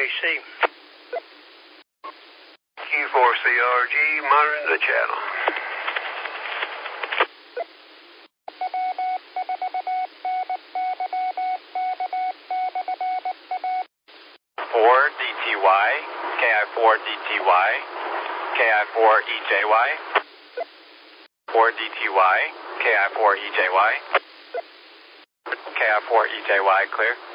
KC. Q4CRG, monitoring the channel. 4DTY, KI4DTY, KI4EJY, 4DTY, KI4EJY, KI4EJY clear.